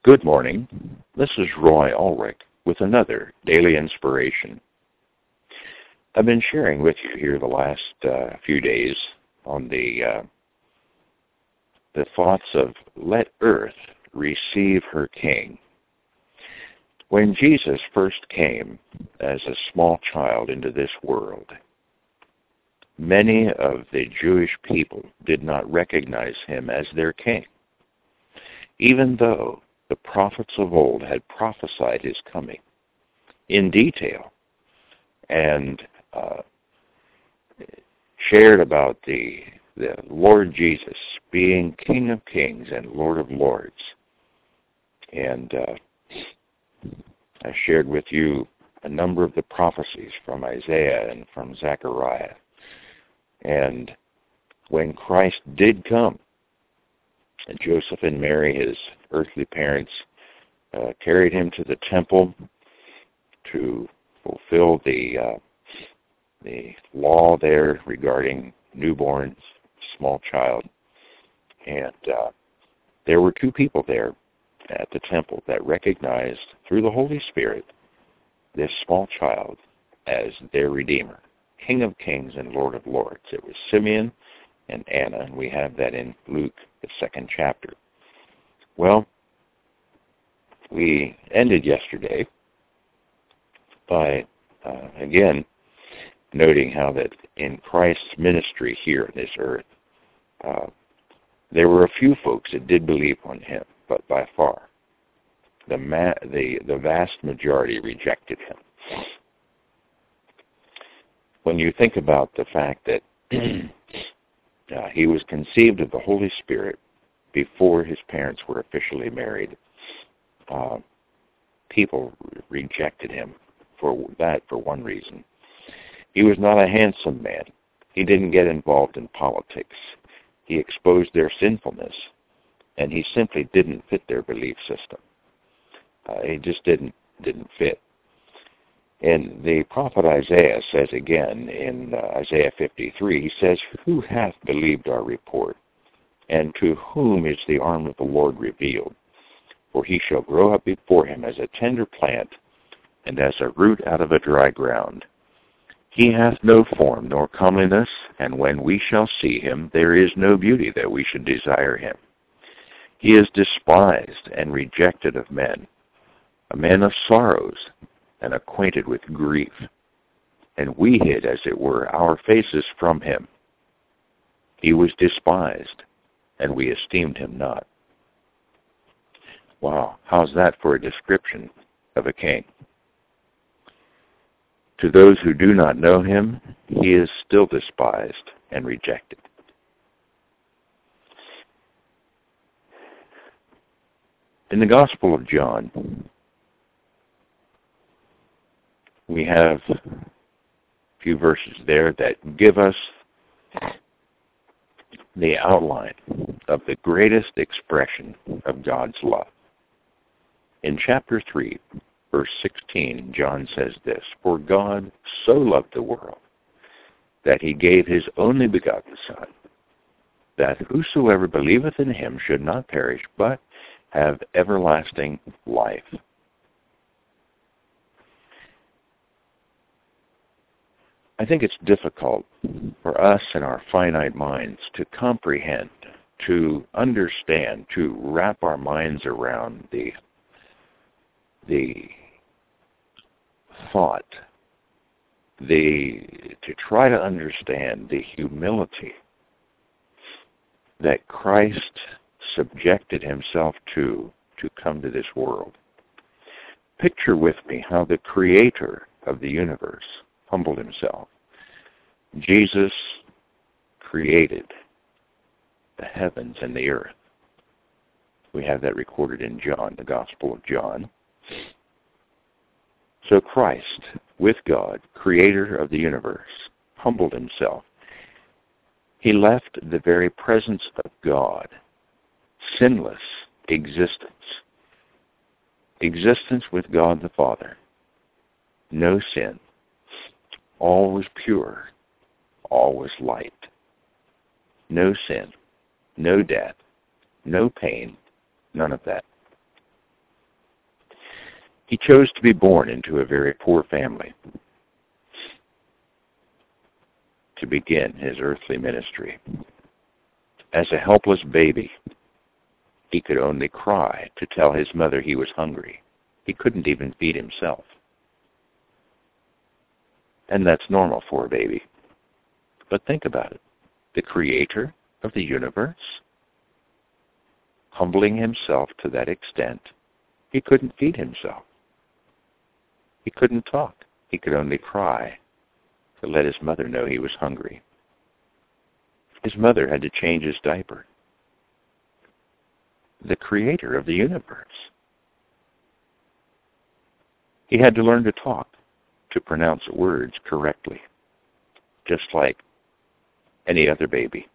Good morning. This is Roy Ulrich with another Daily Inspiration. I've been sharing with you here the last few days on the thoughts of let earth receive her king. When Jesus first came as a small child into this world, many of the Jewish people did not recognize him as their king, even though the prophets of old had prophesied his coming in detail and shared about the Lord Jesus being King of Kings and Lord of Lords. And I shared with you a number of the prophecies from Isaiah and from Zechariah. And when Christ did come, and Joseph and Mary, his earthly parents, carried him to the temple to fulfill the law there regarding newborn, small child. And there were two people there at the temple that recognized through the Holy Spirit this small child as their Redeemer, King of Kings and Lord of Lords. It was Simeon and Anna, and we have that in Luke, the 2nd chapter. Well, we ended yesterday by, again, noting how that in Christ's ministry here on this earth, there were a few folks that did believe on him, but by far, the vast majority rejected him. When you think about the fact that he was conceived of the Holy Spirit before his parents were officially married, people rejected him for one reason. He was not a handsome man. He didn't get involved in politics. He exposed their sinfulness, and he simply didn't fit their belief system. He just didn't fit. And the prophet Isaiah says again in Isaiah 53, he says, "Who hath believed our report? And to whom is the arm of the Lord revealed? For he shall grow up before him as a tender plant, and as a root out of a dry ground. He hath no form nor comeliness, and when we shall see him, there is no beauty that we should desire him. He is despised and rejected of men, a man of sorrows, and acquainted with grief. And we hid, as it were, our faces from him. He was despised, and we esteemed him not." Wow, how's that for a description of a king? To those who do not know him, he is still despised and rejected. In the Gospel of John, we have a few verses there that give us the outline of the greatest expression of God's love. In chapter 3, verse 16, John says this, "For God so loved the world that he gave his only begotten Son, that whosoever believeth in him should not perish, but have everlasting life." I think it's difficult for us in our finite minds to comprehend, to understand, to wrap our minds around the thought, to try to understand the humility that Christ subjected himself to come to this world. Picture with me how the Creator of the universe humbled himself. Jesus created the heavens and the earth. We have that recorded in John, the Gospel of John. So Christ, with God, creator of the universe, humbled himself. He left the very presence of God, sinless existence with God the Father, no sin, all was pure, all was light, no sin, no death, no pain, none of that. He chose to be born into a very poor family to begin his earthly ministry. As a helpless baby, he could only cry to tell his mother he was hungry. He couldn't even feed himself. And that's normal for a baby. But think about it. The creator of the universe, humbling himself to that extent, he couldn't feed himself. He couldn't talk. He could only cry to let his mother know he was hungry. His mother had to change his diaper. The creator of the universe. He had to learn to talk, to pronounce words correctly, just like any other baby.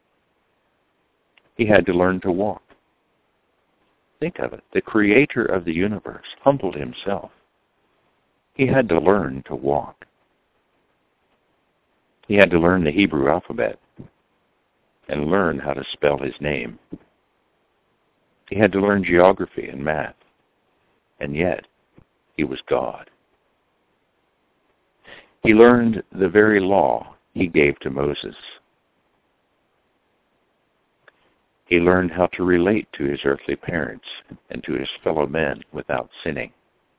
He had to learn to walk. Think of it. The creator of the universe humbled himself. He had to learn to walk. He had to learn the Hebrew alphabet and learn how to spell his name. He had to learn geography and math, and yet he was God. He learned the very law he gave to Moses. He learned how to relate to his earthly parents and to his fellow men without sinning.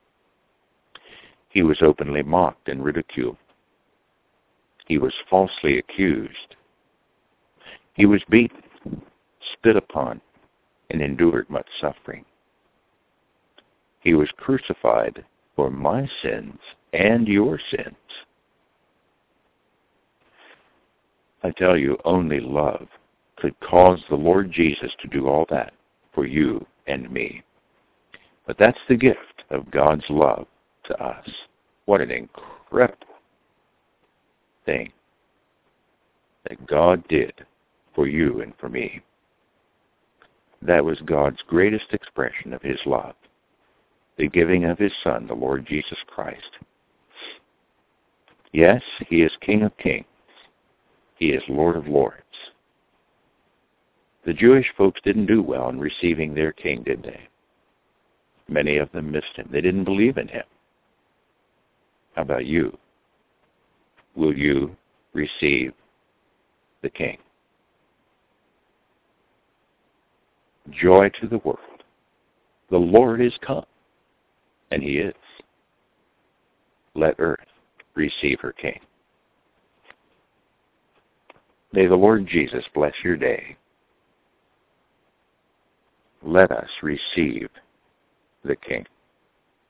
He was openly mocked and ridiculed. He was falsely accused. He was beaten, spit upon, and endured much suffering. He was crucified for my sins and your sins. I tell you, only love could cause the Lord Jesus to do all that for you and me. But that's the gift of God's love to us. What an incredible thing that God did for you and for me. That was God's greatest expression of his love, the giving of his Son, the Lord Jesus Christ. Yes, he is King of Kings. He is Lord of Lords. The Jewish folks didn't do well in receiving their king, did they? Many of them missed him. They didn't believe in him. How about you? Will you receive the king? Joy to the world. The Lord is come, and he is. Let earth receive her king. May the Lord Jesus bless your day. Let us receive the king.